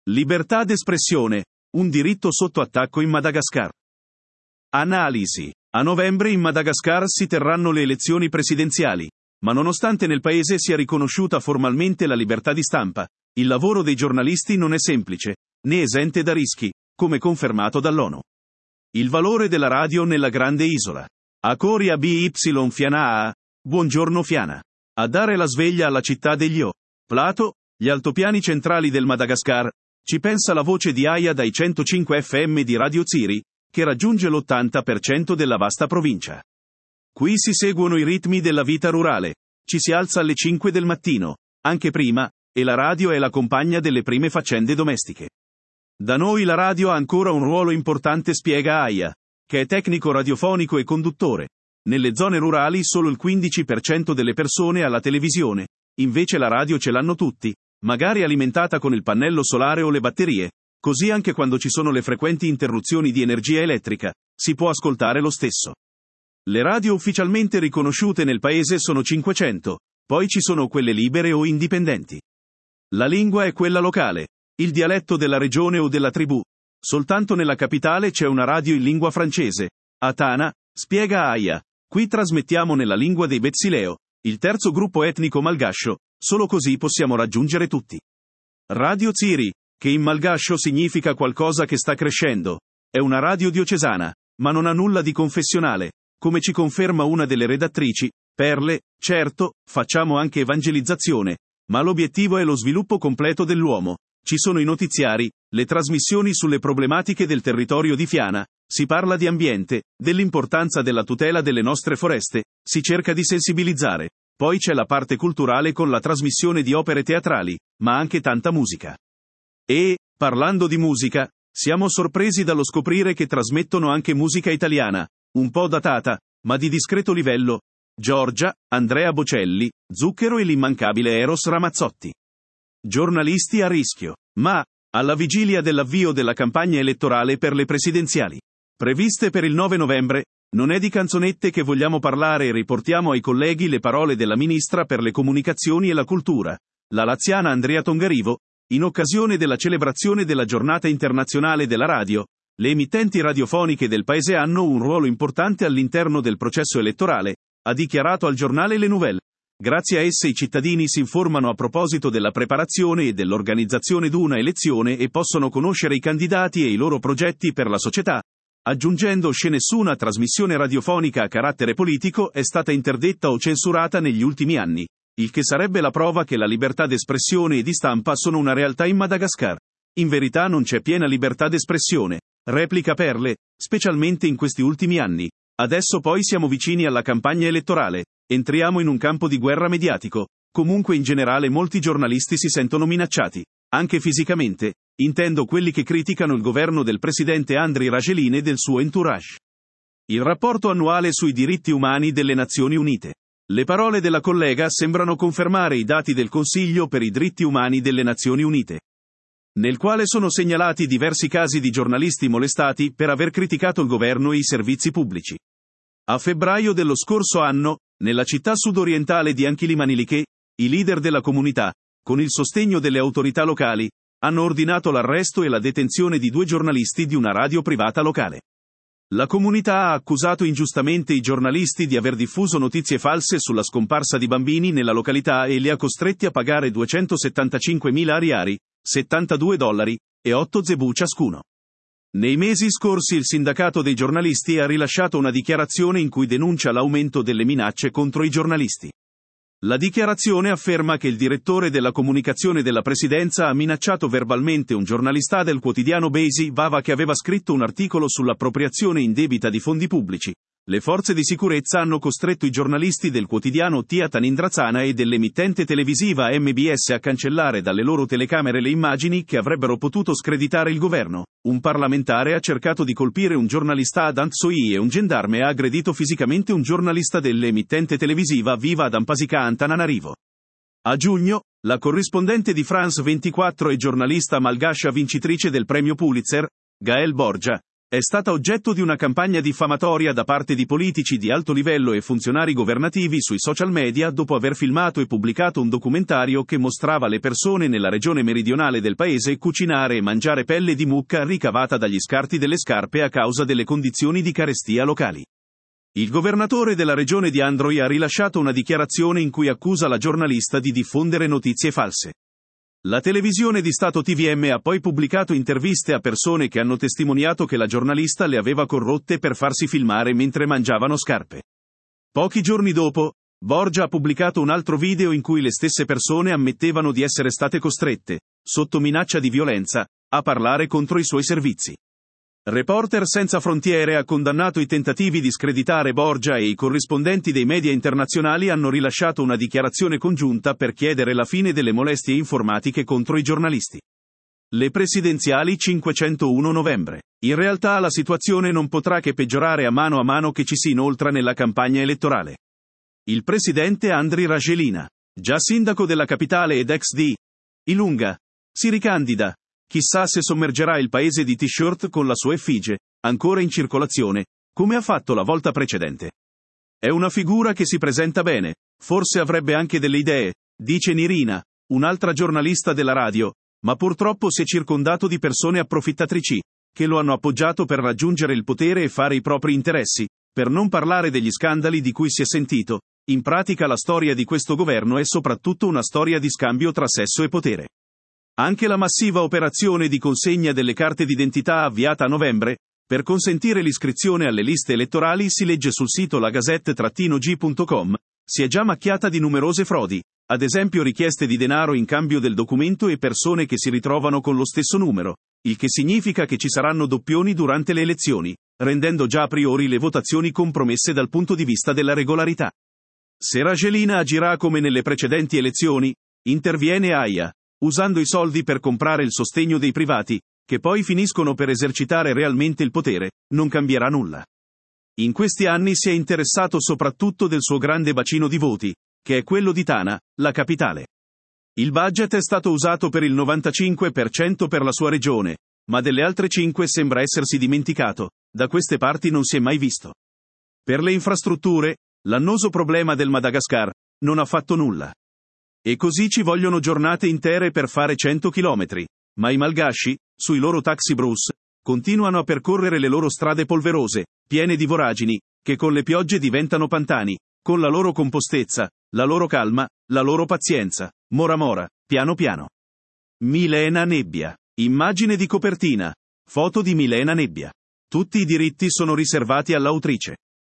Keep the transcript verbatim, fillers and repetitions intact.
Libertà d'espressione, un diritto sotto attacco in Madagascar. Analisi. A novembre in Madagascar si terranno le elezioni presidenziali, ma nonostante nel paese sia riconosciuta formalmente la libertà di stampa, il lavoro dei giornalisti non è semplice, né esente da rischi, come confermato dall'ONU. Il valore della radio nella grande isola. A Coria B Y Fiana A. Buongiorno Fiana. A dare la sveglia alla città degli O. Plato, gli altopiani centrali del Madagascar, ci pensa la voce di Aya dai centocinque F M di Radio Ziri, che raggiunge l'ottanta per cento della vasta provincia. Qui si seguono i ritmi della vita rurale, ci si alza alle cinque del mattino, anche prima, e la radio è la compagna delle prime faccende domestiche. Da noi la radio ha ancora un ruolo importante, spiega Aya, che è tecnico radiofonico e conduttore. Nelle zone rurali solo il quindici per cento delle persone ha la televisione, invece la radio ce l'hanno tutti, magari alimentata con il pannello solare o le batterie, così anche quando ci sono le frequenti interruzioni di energia elettrica, si può ascoltare lo stesso. Le radio ufficialmente riconosciute nel paese sono cinquecento, poi ci sono quelle libere o indipendenti. La lingua è quella locale, il dialetto della regione o della tribù. Soltanto nella capitale c'è una radio in lingua francese, a Tana, spiega Aya. Qui trasmettiamo nella lingua dei Betsileo, il terzo gruppo etnico malgascio, solo così possiamo raggiungere tutti. Radio Ziri, che in malgascio significa qualcosa che sta crescendo, è una radio diocesana, ma non ha nulla di confessionale, come ci conferma una delle redattrici. Perle, certo, facciamo anche evangelizzazione, ma l'obiettivo è lo sviluppo completo dell'uomo. Ci sono i notiziari, le trasmissioni sulle problematiche del territorio di Fiana, si parla di ambiente, dell'importanza della tutela delle nostre foreste, si cerca di sensibilizzare. Poi c'è la parte culturale con la trasmissione di opere teatrali, ma anche tanta musica. E, parlando di musica, siamo sorpresi dallo scoprire che trasmettono anche musica italiana, un po' datata, ma di discreto livello. Giorgia, Andrea Bocelli, Zucchero e l'immancabile Eros Ramazzotti. Giornalisti a rischio. Ma, alla vigilia dell'avvio della campagna elettorale per le presidenziali, previste per il nove novembre, non è di canzonette che vogliamo parlare e riportiamo ai colleghi le parole della ministra per le comunicazioni e la cultura, la laziana Andrea Tongarivo, in occasione della celebrazione della Giornata Internazionale della Radio. Le emittenti radiofoniche del paese hanno un ruolo importante all'interno del processo elettorale, ha dichiarato al giornale Le Nouvelles. Grazie a esse i cittadini si informano a proposito della preparazione e dell'organizzazione d'una elezione e possono conoscere i candidati e i loro progetti per la società. Aggiungendo che nessuna trasmissione radiofonica a carattere politico è stata interdetta o censurata negli ultimi anni, il che sarebbe la prova che la libertà d'espressione e di stampa sono una realtà in Madagascar. In verità non c'è piena libertà d'espressione, replica Perle, specialmente in questi ultimi anni. Adesso poi siamo vicini alla campagna elettorale, entriamo in un campo di guerra mediatico, comunque in generale molti giornalisti si sentono minacciati, anche fisicamente, intendo quelli che criticano il governo del presidente Andry Rajoelina e del suo entourage. Il rapporto annuale sui diritti umani delle Nazioni Unite. Le parole della collega sembrano confermare i dati del Consiglio per i diritti umani delle Nazioni Unite, nel quale sono segnalati diversi casi di giornalisti molestati per aver criticato il governo e i servizi pubblici. A febbraio dello scorso anno, nella città sudorientale di Anchilimanilige, i leader della comunità, con il sostegno delle autorità locali, hanno ordinato l'arresto e la detenzione di due giornalisti di una radio privata locale. La comunità ha accusato ingiustamente i giornalisti di aver diffuso notizie false sulla scomparsa di bambini nella località e li ha costretti a pagare duecentosettantacinquemila ariari, settantadue dollari, e otto zebù ciascuno. Nei mesi scorsi il sindacato dei giornalisti ha rilasciato una dichiarazione in cui denuncia l'aumento delle minacce contro i giornalisti. La dichiarazione afferma che il direttore della comunicazione della presidenza ha minacciato verbalmente un giornalista del quotidiano Basi Vava che aveva scritto un articolo sull'appropriazione indebita di fondi pubblici. Le forze di sicurezza hanno costretto i giornalisti del quotidiano Tia Tanindrazana e dell'emittente televisiva M B S a cancellare dalle loro telecamere le immagini che avrebbero potuto screditare il governo. Un parlamentare ha cercato di colpire un giornalista ad Antsoi e un gendarme ha aggredito fisicamente un giornalista dell'emittente televisiva Viva ad Ampasica Antananarivo. A giugno, la corrispondente di France ventiquattro e giornalista malgascia vincitrice del premio Pulitzer, Gaël Borgia, È stata oggetto di una campagna diffamatoria da parte di politici di alto livello e funzionari governativi sui social media dopo aver filmato e pubblicato un documentario che mostrava le persone nella regione meridionale del paese cucinare e mangiare pelle di mucca ricavata dagli scarti delle scarpe a causa delle condizioni di carestia locali. Il governatore della regione di Androy ha rilasciato una dichiarazione in cui accusa la giornalista di diffondere notizie false. La televisione di Stato T V M ha poi pubblicato interviste a persone che hanno testimoniato che la giornalista le aveva corrotte per farsi filmare mentre mangiavano scarpe. Pochi giorni dopo, Borgia ha pubblicato un altro video in cui le stesse persone ammettevano di essere state costrette, sotto minaccia di violenza, a parlare contro i suoi servizi. Reporter Senza Frontiere ha condannato i tentativi di screditare Borgia e i corrispondenti dei media internazionali hanno rilasciato una dichiarazione congiunta per chiedere la fine delle molestie informatiche contro i giornalisti. Le presidenziali cinquecentouno novembre. In realtà la situazione non potrà che peggiorare a mano a mano che ci si inoltra nella campagna elettorale. Il presidente Andry Rajoelina, già sindaco della capitale ed ex di Ilunga, si ricandida. Chissà se sommergerà il paese di t-shirt con la sua effigie, ancora in circolazione, come ha fatto la volta precedente. È una figura che si presenta bene, forse avrebbe anche delle idee, dice Nirina, un'altra giornalista della radio, ma purtroppo si è circondato di persone approfittatrici, che lo hanno appoggiato per raggiungere il potere e fare i propri interessi, per non parlare degli scandali di cui si è sentito. In pratica la storia di questo governo è soprattutto una storia di scambio tra sesso e potere. Anche la massiva operazione di consegna delle carte d'identità avviata a novembre, per consentire l'iscrizione alle liste elettorali si legge sul sito la gazette G punto com, si è già macchiata di numerose frodi, ad esempio richieste di denaro in cambio del documento e persone che si ritrovano con lo stesso numero, il che significa che ci saranno doppioni durante le elezioni, rendendo già a priori le votazioni compromesse dal punto di vista della regolarità. Se Rajoelina agirà come nelle precedenti elezioni, interviene Aia, usando i soldi per comprare il sostegno dei privati, che poi finiscono per esercitare realmente il potere, non cambierà nulla. In questi anni si è interessato soprattutto del suo grande bacino di voti, che è quello di Tana, la capitale. Il budget è stato usato per il novantacinque per cento per la sua regione, ma delle altre cinque sembra essersi dimenticato, da queste parti non si è mai visto. Per le infrastrutture, l'annoso problema del Madagascar, non ha fatto nulla. E così ci vogliono giornate intere per fare cento chilometri, ma i malgasci, sui loro taxi bus, continuano a percorrere le loro strade polverose, piene di voragini, che con le piogge diventano pantani, con la loro compostezza, la loro calma, la loro pazienza, mora mora, piano piano. Milena Nebbia. Immagine di copertina. Foto di Milena Nebbia. Tutti i diritti sono riservati all'autrice.